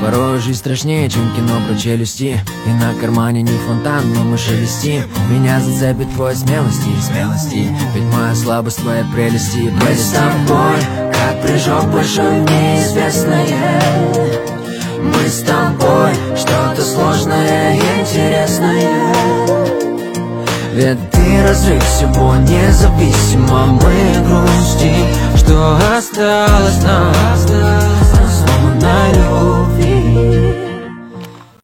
Порой жизнь страшнее, чем кино про челюсти. И на кармане не фонтан, но мы шелестим. Меня зацепит твой смелости, ведь моя слабость твоя прелести. Мы с тобой, как прыжок большой в неизвестное. Мы с тобой, что-то сложное и интересное. Ведь ты разрыв всего независимо. Мы грустим, что осталось нам, сломанной любовью.